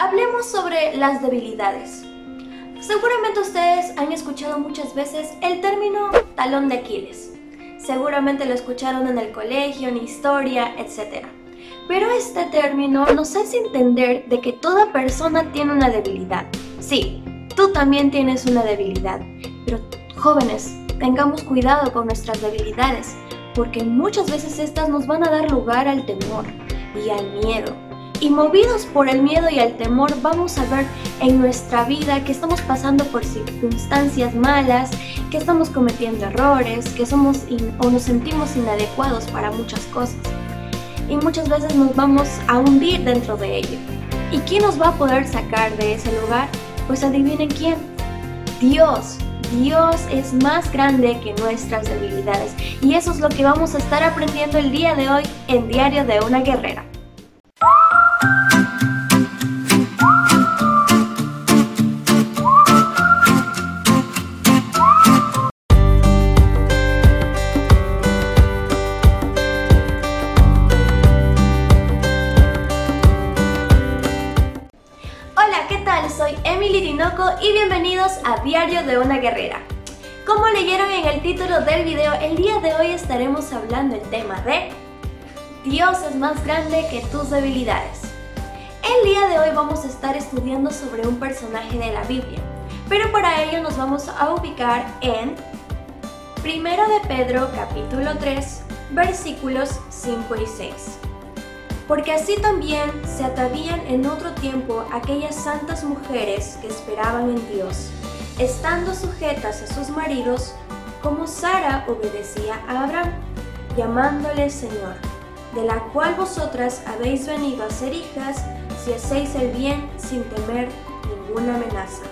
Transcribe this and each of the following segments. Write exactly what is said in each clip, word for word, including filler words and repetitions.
Hablemos sobre las debilidades. Seguramente ustedes han escuchado muchas veces el término talón de Aquiles. Seguramente lo escucharon en el colegio, en historia, etcétera. Pero este término nos hace entender de que toda persona tiene una debilidad. Sí, tú también tienes una debilidad. Pero jóvenes, tengamos cuidado con nuestras debilidades, porque muchas veces estas nos van a dar lugar al temor y al miedo. Y movidos por el miedo y el temor, vamos a ver en nuestra vida que estamos pasando por circunstancias malas, que estamos cometiendo errores, que somos in- o nos sentimos inadecuados para muchas cosas. Y muchas veces nos vamos a hundir dentro de ello. ¿Y quién nos va a poder sacar de ese lugar? Pues adivinen quién. Dios. Dios es más grande que nuestras debilidades. Y eso es lo que vamos a estar aprendiendo el día de hoy en Diario de una Guerrera. Hola, ¿qué tal? Soy Emily Tinoco y bienvenidos a Diario de una Guerrera. Como leyeron en el título del video, el día de hoy estaremos hablando el tema de Dios es más grande que tus debilidades. El día de hoy vamos a estar estudiando sobre un personaje de la Biblia, pero para ello nos vamos a ubicar en Primero de Pedro capítulo tres, versículos cinco y seis. Porque así también se atavían en otro tiempo aquellas santas mujeres que esperaban en Dios, estando sujetas a sus maridos, como Sara obedecía a Abraham, llamándole Señor, de la cual vosotras habéis venido a ser hijas, si hacéis el bien sin temer ninguna amenaza.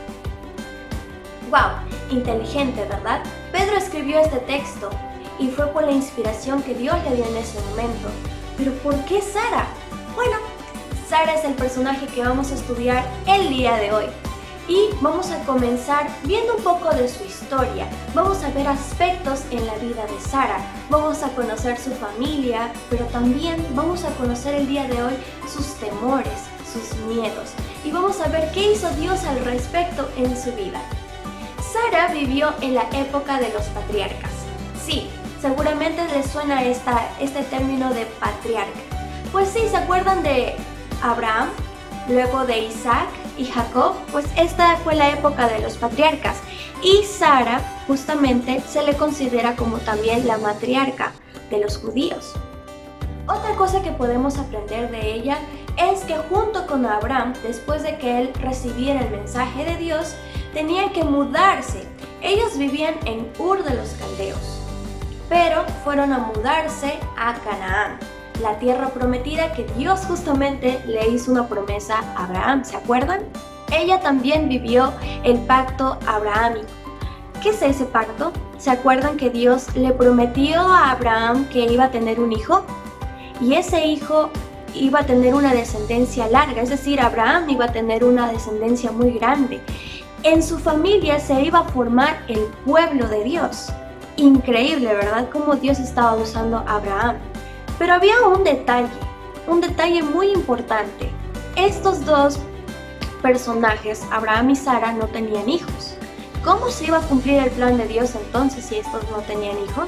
¡Wow! Inteligente, ¿verdad? Pedro escribió este texto y fue por la inspiración que Dios le dio en ese momento. ¿Pero por qué Sara? Bueno, Sara es el personaje que vamos a estudiar el día de hoy. Y vamos a comenzar viendo un poco de su historia. Vamos a ver aspectos en la vida de Sara. Vamos a conocer su familia, pero también vamos a conocer el día de hoy sus temores, sus miedos. Y vamos a ver qué hizo Dios al respecto en su vida. Sara vivió en la época de los patriarcas. Sí, seguramente les suena esta, este término de patriarca. Pues sí, ¿se acuerdan de Abraham? Luego de Isaac y Jacob, pues esta fue la época de los patriarcas. Y Sara justamente se le considera como también la matriarca de los judíos. Otra cosa que podemos aprender de ella es que junto con Abraham, después de que él recibiera el mensaje de Dios, tenían que mudarse. Ellos vivían en Ur de los Caldeos, pero fueron a mudarse a Canaán, la tierra prometida que Dios justamente le hizo una promesa a Abraham, ¿se acuerdan? Ella también vivió el pacto abrahámico. ¿Qué es ese pacto? ¿Se acuerdan que Dios le prometió a Abraham que iba a tener un hijo? Y ese hijo iba a tener una descendencia larga, es decir, Abraham iba a tener una descendencia muy grande. En su familia se iba a formar el pueblo de Dios. Increíble, ¿verdad? Cómo Dios estaba usando a Abraham. Pero había un detalle, un detalle muy importante. Estos dos personajes, Abraham y Sara, no tenían hijos. ¿Cómo se iba a cumplir el plan de Dios entonces si estos no tenían hijos?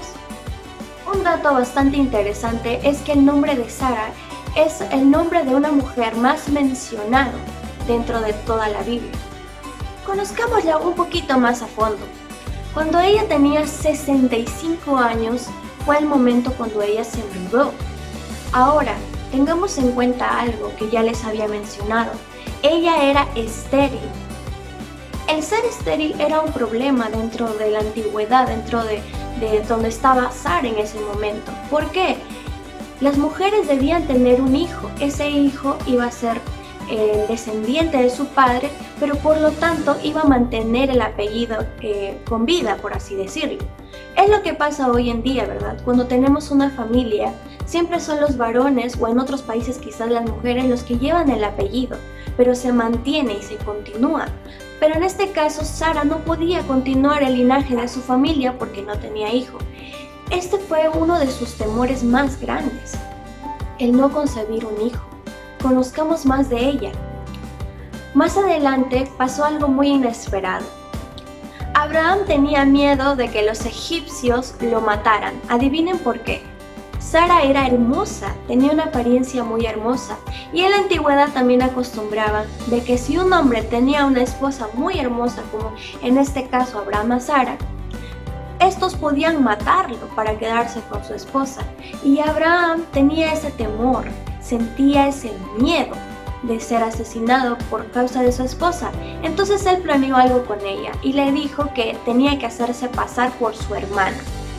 Un dato bastante interesante es que el nombre de Sara es el nombre de una mujer más mencionado dentro de toda la Biblia. Conozcámosla un poquito más a fondo. Cuando ella tenía sesenta y cinco años, fue el momento cuando ella se mudó. Ahora, tengamos en cuenta algo que ya les había mencionado. Ella era estéril. El ser estéril era un problema dentro de la antigüedad, dentro de, de donde estaba Sara en ese momento. ¿Por qué? Las mujeres debían tener un hijo. Ese hijo iba a ser el descendiente de su padre, pero por lo tanto iba a mantener el apellido eh, con vida, por así decirlo. Es lo que pasa hoy en día, ¿verdad? Cuando tenemos una familia, siempre son los varones o en otros países quizás las mujeres los que llevan el apellido, pero se mantiene y se continúa. Pero en este caso, Sara no podía continuar el linaje de su familia porque no tenía hijo. Este fue uno de sus temores más grandes, el no concebir un hijo. Conozcamos más de ella. Más adelante pasó algo muy inesperado. Abraham tenía miedo de que los egipcios lo mataran. Adivinen por qué. Sara era hermosa, tenía una apariencia muy hermosa, y en la antigüedad también acostumbraban de que si un hombre tenía una esposa muy hermosa, como en este caso Abraham a Sara, estos podían matarlo para quedarse con su esposa. Y Abraham tenía ese temor, sentía ese miedo de ser asesinado por causa de su esposa. Entonces él planeó algo con ella y le dijo que tenía que hacerse pasar por su hermana.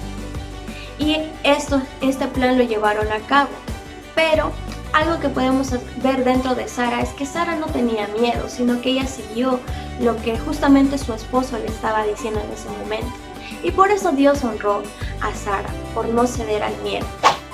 Y esto, este plan lo llevaron a cabo. Pero algo que podemos ver dentro de Sara es que Sara no tenía miedo, sino que ella siguió lo que justamente su esposo le estaba diciendo en ese momento. Y por eso Dios honró a Sara, por no ceder al miedo.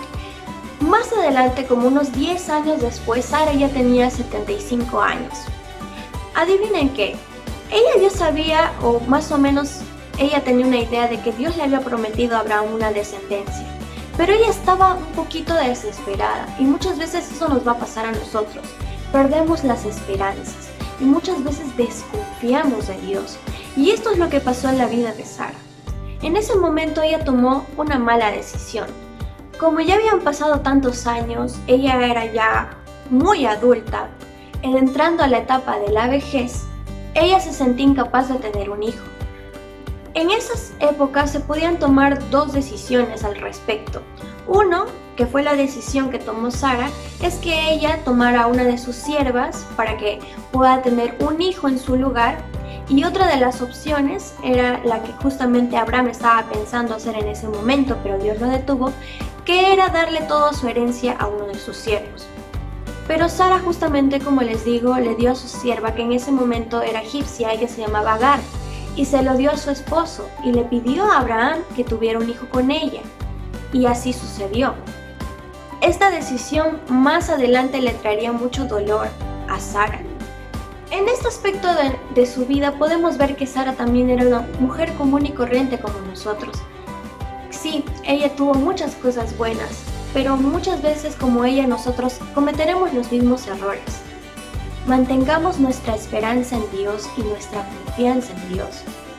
Más adelante, como unos diez años después, Sara ya tenía setenta y cinco años. Adivinen qué, ella ya sabía, o más o menos ella tenía una idea de que Dios le había prometido a Abraham una descendencia. Pero ella estaba un poquito desesperada, y muchas veces eso nos va a pasar a nosotros. Perdemos las esperanzas, y muchas veces desconfiamos de Dios. Y esto es lo que pasó en la vida de Sara. En ese momento ella tomó una mala decisión. Como ya habían pasado tantos años, ella era ya muy adulta, entrando a la etapa de la vejez, ella se sentía incapaz de tener un hijo. En esas épocas se podían tomar dos decisiones al respecto. Uno, que fue la decisión que tomó Sara, es que ella tomara a una de sus siervas para que pueda tener un hijo en su lugar. Y otra de las opciones era la que justamente Abraham estaba pensando hacer en ese momento, pero Dios lo detuvo, que era darle toda su herencia a uno de sus siervos. Pero Sara, justamente como les digo, le dio a su sierva, que en ese momento era egipcia, ella se llamaba Agar, y se lo dio a su esposo, y le pidió a Abraham que tuviera un hijo con ella. Y así sucedió. Esta decisión más adelante le traería mucho dolor a Sara. En este aspecto de, de su vida podemos ver que Sara también era una mujer común y corriente como nosotros. Sí, ella tuvo muchas cosas buenas, pero muchas veces como ella nosotros cometeremos los mismos errores. Mantengamos nuestra esperanza en Dios y nuestra confianza en Dios.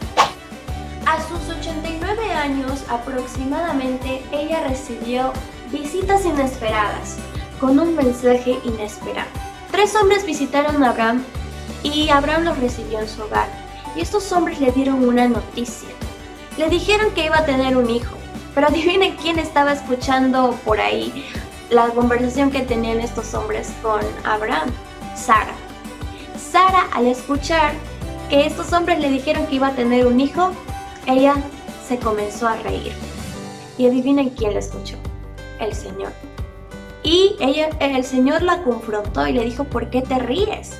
A sus ochenta y nueve años aproximadamente, ella recibió visitas inesperadas, con un mensaje inesperado. Tres hombres visitaron a Abraham y Abraham los recibió en su hogar. Y estos hombres le dieron una noticia. Le dijeron que iba a tener un hijo. Pero adivinen quién estaba escuchando por ahí la conversación que tenían estos hombres con Abraham. Sara. Sara, al escuchar que estos hombres le dijeron que iba a tener un hijo, ella se comenzó a reír. Y adivinen quién la escuchó. El Señor. Y ella, el Señor la confrontó y le dijo, ¿por qué te ríes?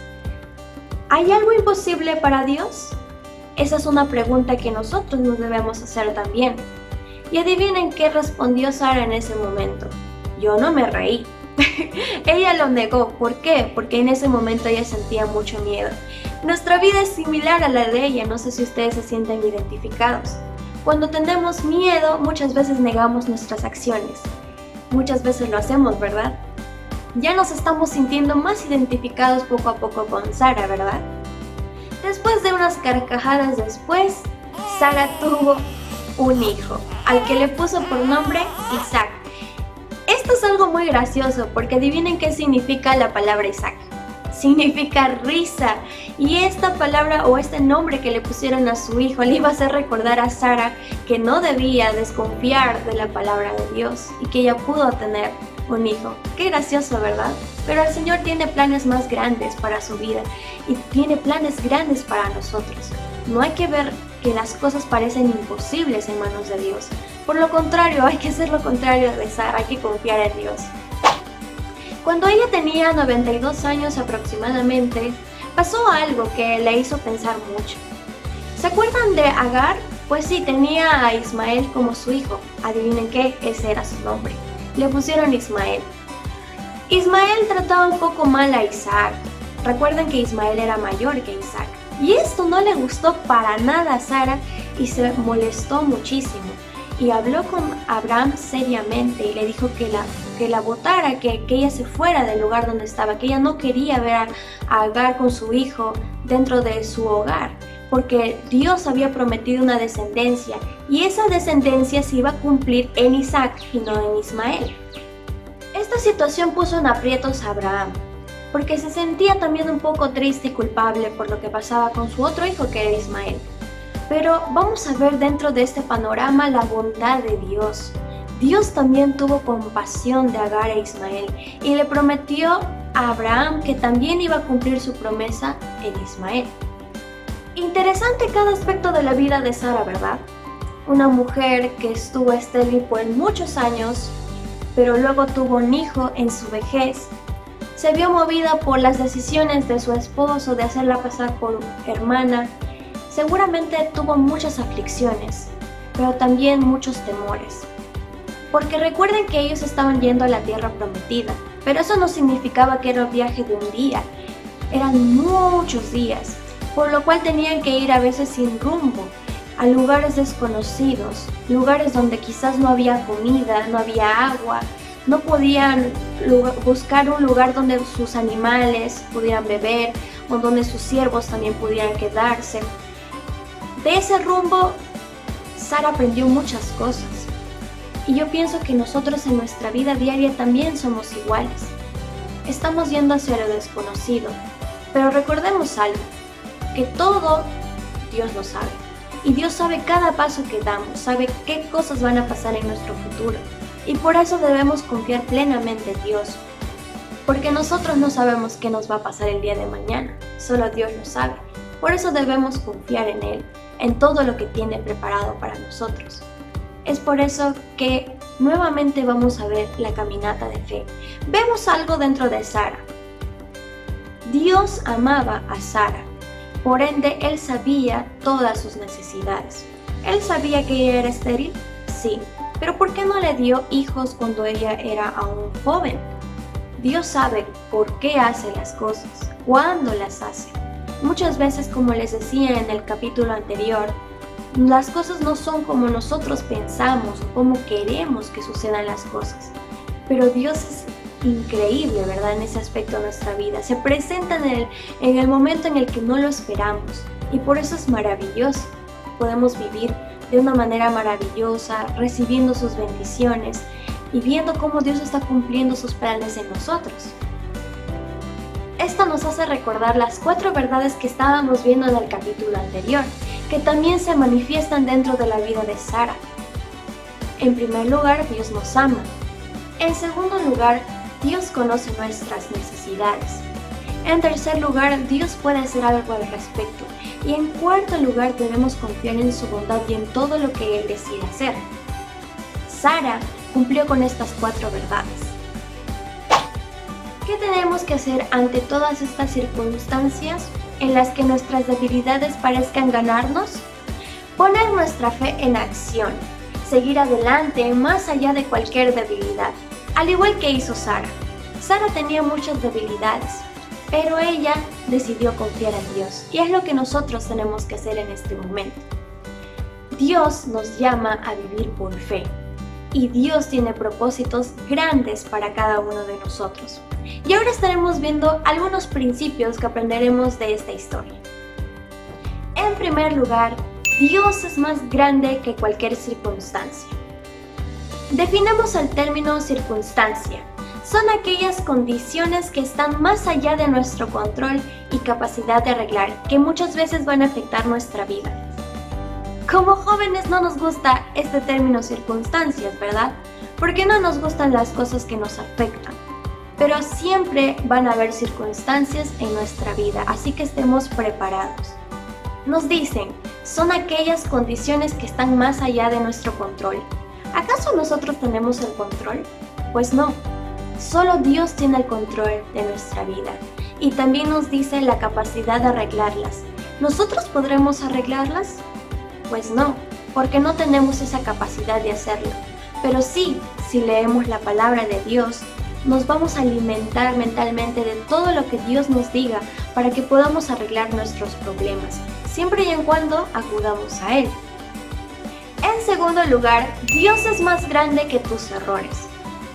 ¿Hay algo imposible para Dios? Esa es una pregunta que nosotros nos debemos hacer también. Y adivinen qué respondió Sara en ese momento. Yo no me reí. Ella lo negó. ¿Por qué? Porque en ese momento ella sentía mucho miedo. Nuestra vida es similar a la de ella. No sé si ustedes se sienten identificados. Cuando tenemos miedo, muchas veces negamos nuestras acciones. Muchas veces lo hacemos, ¿verdad? Ya nos estamos sintiendo más identificados poco a poco con Sara, ¿verdad? Después de unas carcajadas después, Sara tuvo un hijo, al que le puso por nombre Isaac. Esto es algo muy gracioso, porque adivinen qué significa la palabra Isaac. Significa risa, y esta palabra o este nombre que le pusieron a su hijo le iba a hacer recordar a Sara que no debía desconfiar de la palabra de Dios y que ella pudo tener un hijo. Qué gracioso, ¿verdad? Pero el Señor tiene planes más grandes para su vida y tiene planes grandes para nosotros. No hay que ver que las cosas parecen imposibles en manos de Dios. Por lo contrario, hay que hacer lo contrario de Sara, hay que confiar en Dios. Cuando ella tenía noventa y dos años aproximadamente, pasó algo que le hizo pensar mucho. ¿Se acuerdan de Agar? Pues sí, tenía a Ismael como su hijo. Adivinen qué, ese era su nombre. Le pusieron Ismael. Ismael trataba un poco mal a Isaac. Recuerden que Ismael era mayor que Isaac. Y esto no le gustó para nada a Sara y se molestó muchísimo. Y habló con Abraham seriamente y le dijo que la que la botara, que, que ella se fuera del lugar donde estaba, que ella no quería ver a, a Agar con su hijo dentro de su hogar, porque Dios había prometido una descendencia y esa descendencia se iba a cumplir en Isaac y no en Ismael. Esta situación puso en aprietos a Abraham, porque se sentía también un poco triste y culpable por lo que pasaba con su otro hijo que era Ismael. Pero vamos a ver dentro de este panorama la bondad de Dios. Dios también tuvo compasión de Agar e Ismael y le prometió a Abraham que también iba a cumplir su promesa en Ismael. Interesante cada aspecto de la vida de Sara, ¿verdad? Una mujer que estuvo estéril por muchos años, pero luego tuvo un hijo en su vejez. Se vio movida por las decisiones de su esposo de hacerla pasar por hermana. Seguramente tuvo muchas aflicciones, pero también muchos temores. Porque recuerden que ellos estaban yendo a la tierra prometida, pero eso no significaba que era un viaje de un día. Eran muchos días, por lo cual tenían que ir a veces sin rumbo, a lugares desconocidos, lugares donde quizás no había comida, no había agua, no podían buscar un lugar donde sus animales pudieran beber o donde sus siervos también pudieran quedarse. De ese rumbo, Sara aprendió muchas cosas. Y yo pienso que nosotros en nuestra vida diaria también somos iguales. Estamos yendo hacia lo desconocido, pero recordemos algo, que todo Dios lo sabe. Y Dios sabe cada paso que damos, sabe qué cosas van a pasar en nuestro futuro. Y por eso debemos confiar plenamente en Dios. Porque nosotros no sabemos qué nos va a pasar el día de mañana, solo Dios lo sabe. Por eso debemos confiar en Él, en todo lo que tiene preparado para nosotros. Es por eso que nuevamente vamos a ver la caminata de fe. Vemos algo dentro de Sara. Dios amaba a Sara. Por ende, Él sabía todas sus necesidades. ¿Él sabía que ella era estéril? Sí. ¿Pero por qué no le dio hijos cuando ella era aún joven? Dios sabe por qué hace las cosas, cuándo las hace. Muchas veces, como les decía en el capítulo anterior, las cosas no son como nosotros pensamos o como queremos que sucedan las cosas. Pero Dios es increíble, ¿verdad? En ese aspecto de nuestra vida. Se presenta en el, en el momento en el que no lo esperamos. Y por eso es maravilloso. Podemos vivir de una manera maravillosa, recibiendo sus bendiciones y viendo cómo Dios está cumpliendo sus planes en nosotros. Esto nos hace recordar las cuatro verdades que estábamos viendo en el capítulo anterior, que también se manifiestan dentro de la vida de Sara. En primer lugar, Dios nos ama. En segundo lugar, Dios conoce nuestras necesidades. En tercer lugar, Dios puede hacer algo al respecto. Y en cuarto lugar, debemos confiar en su bondad y en todo lo que Él decide hacer. Sara cumplió con estas cuatro verdades. ¿Qué tenemos que hacer ante todas estas circunstancias en las que nuestras debilidades parezcan ganarnos? Poner nuestra fe en acción, seguir adelante más allá de cualquier debilidad, al igual que hizo Sara. Sara tenía muchas debilidades, pero ella decidió confiar en Dios, y es lo que nosotros tenemos que hacer en este momento. Dios nos llama a vivir por fe, y Dios tiene propósitos grandes para cada uno de nosotros. Y ahora estaremos viendo algunos principios que aprenderemos de esta historia. En primer lugar, Dios es más grande que cualquier circunstancia. Definamos el término circunstancia. Son aquellas condiciones que están más allá de nuestro control y capacidad de arreglar, que muchas veces van a afectar nuestra vida. Como jóvenes no nos gusta este término circunstancias, ¿verdad? Porque no nos gustan las cosas que nos afectan. Pero siempre van a haber circunstancias en nuestra vida, así que estemos preparados. Nos dicen, son aquellas condiciones que están más allá de nuestro control. ¿Acaso nosotros tenemos el control? Pues no. Solo Dios tiene el control de nuestra vida. Y también nos dice la capacidad de arreglarlas. ¿Nosotros podremos arreglarlas? Pues no, porque no tenemos esa capacidad de hacerlo. Pero sí, si leemos la palabra de Dios, nos vamos a alimentar mentalmente de todo lo que Dios nos diga para que podamos arreglar nuestros problemas, siempre y en cuando acudamos a Él. En segundo lugar, Dios es más grande que tus errores.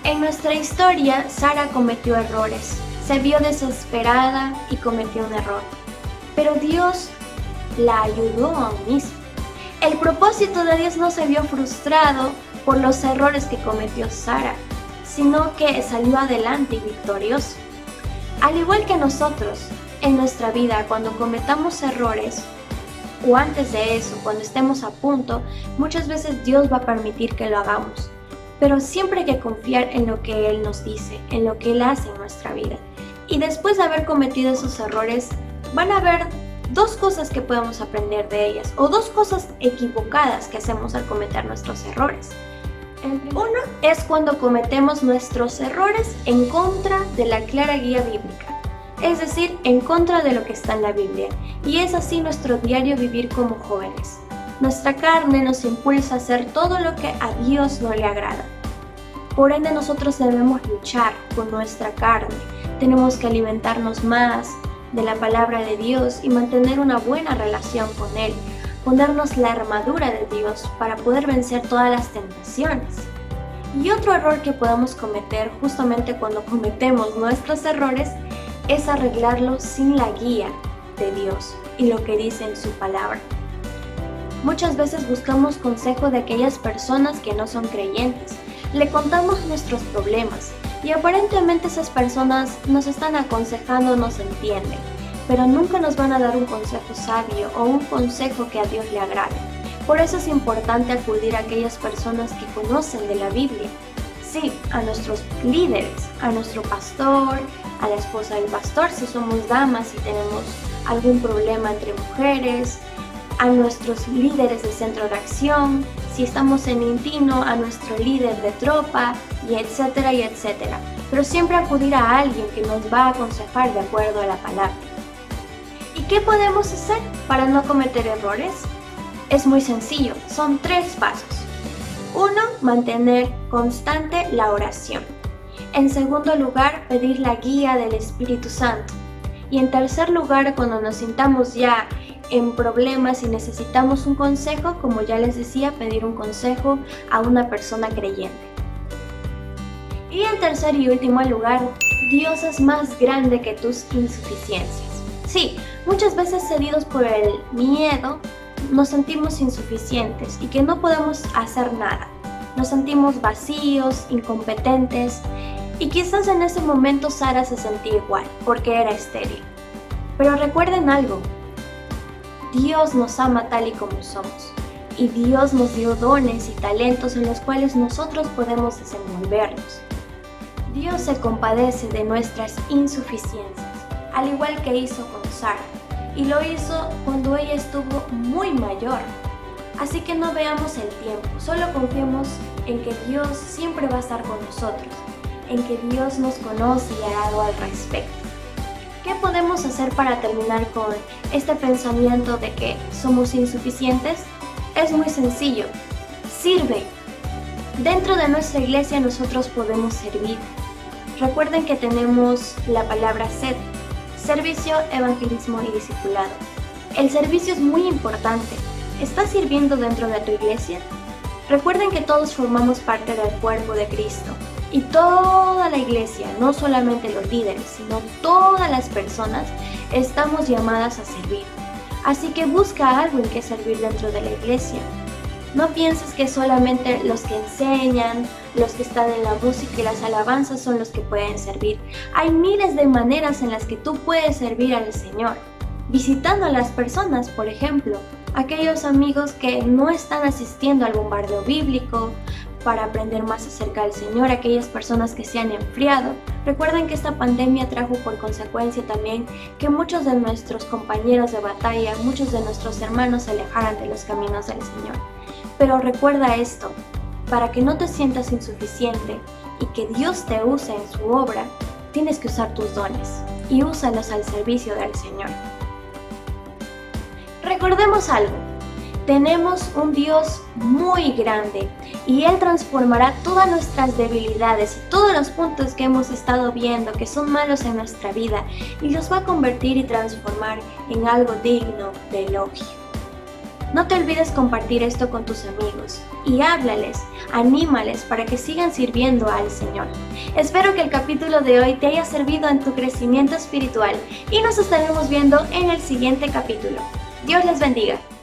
En nuestra historia, Sara cometió errores, se vio desesperada y cometió un error, pero Dios la ayudó aún mismo. El propósito de Dios no se vio frustrado por los errores que cometió Sara, sino que salió adelante y victorioso. Al igual que nosotros, en nuestra vida, cuando cometamos errores, o antes de eso, cuando estemos a punto, muchas veces Dios va a permitir que lo hagamos. Pero siempre hay que confiar en lo que Él nos dice, en lo que Él hace en nuestra vida. Y después de haber cometido esos errores, van a haber dos cosas que podemos aprender de ellas, o dos cosas equivocadas que hacemos al cometer nuestros errores. Uno es cuando cometemos nuestros errores en contra de la clara guía bíblica, es decir, en contra de lo que está en la Biblia, y es así nuestro diario vivir como jóvenes. Nuestra carne nos impulsa a hacer todo lo que a Dios no le agrada. Por ende, nosotros debemos luchar con nuestra carne, tenemos que alimentarnos más de la palabra de Dios y mantener una buena relación con Él, ponernos la armadura de Dios para poder vencer todas las tentaciones. Y otro error que podemos cometer justamente cuando cometemos nuestros errores es arreglarlos sin la guía de Dios y lo que dice en su palabra. Muchas veces buscamos consejo de aquellas personas que no son creyentes, le contamos nuestros problemas y aparentemente esas personas nos están aconsejando, nos entienden, pero nunca nos van a dar un consejo sabio o un consejo que a Dios le agrade. Por eso es importante acudir a aquellas personas que conocen de la Biblia. Sí, a nuestros líderes, a nuestro pastor, a la esposa del pastor si somos damas y tenemos algún problema entre mujeres, a nuestros líderes del centro de acción, si estamos en Intino, a nuestro líder de tropa, y etcétera, y etcétera. Pero siempre acudir a alguien que nos va a aconsejar de acuerdo a la palabra. ¿Y qué podemos hacer para no cometer errores? Es muy sencillo, son tres pasos. Uno, mantener constante la oración. En segundo lugar, pedir la guía del Espíritu Santo. Y en tercer lugar, cuando nos sintamos ya en problemas y necesitamos un consejo, como ya les decía, pedir un consejo a una persona creyente. Y en tercer y último lugar, Dios es más grande que tus insuficiencias. Sí, muchas veces cedidos por el miedo, nos sentimos insuficientes y que no podemos hacer nada. Nos sentimos vacíos, incompetentes, y quizás en ese momento Sara se sentía igual, porque era estéril. Pero recuerden algo, Dios nos ama tal y como somos, y Dios nos dio dones y talentos en los cuales nosotros podemos desenvolvernos. Dios se compadece de nuestras insuficiencias, al igual que hizo con Sara, y lo hizo cuando ella estuvo muy mayor. Así que no veamos el tiempo, solo confiemos en que Dios siempre va a estar con nosotros, en que Dios nos conoce y hará algo al respecto. ¿Qué podemos hacer para terminar con este pensamiento de que somos insuficientes? Es muy sencillo, sirve. Dentro de nuestra iglesia nosotros podemos servir. Recuerden que tenemos la palabra S E D, servicio, evangelismo y discipulado. El servicio es muy importante. ¿Estás sirviendo dentro de tu iglesia? Recuerden que todos formamos parte del cuerpo de Cristo. Y toda la iglesia, no solamente los líderes, sino todas las personas, estamos llamadas a servir. Así que busca algo en que servir dentro de la iglesia. No pienses que solamente los que enseñan, los que están en la música y las alabanzas son los que pueden servir. Hay miles de maneras en las que tú puedes servir al Señor. Visitando a las personas, por ejemplo, aquellos amigos que no están asistiendo al bombardeo bíblico, para aprender más acerca del Señor, aquellas personas que se han enfriado. Recuerden que esta pandemia trajo por consecuencia también que muchos de nuestros compañeros de batalla, muchos de nuestros hermanos se alejaran de los caminos del Señor. Pero recuerda esto, para que no te sientas insuficiente y que Dios te use en su obra, tienes que usar tus dones y úsalos al servicio del Señor. Recordemos algo. Tenemos un Dios muy grande y Él transformará todas nuestras debilidades y todos los puntos que hemos estado viendo que son malos en nuestra vida y los va a convertir y transformar en algo digno de elogio. No te olvides compartir esto con tus amigos y háblales, anímales para que sigan sirviendo al Señor. Espero que el capítulo de hoy te haya servido en tu crecimiento espiritual y nos estaremos viendo en el siguiente capítulo. Dios les bendiga.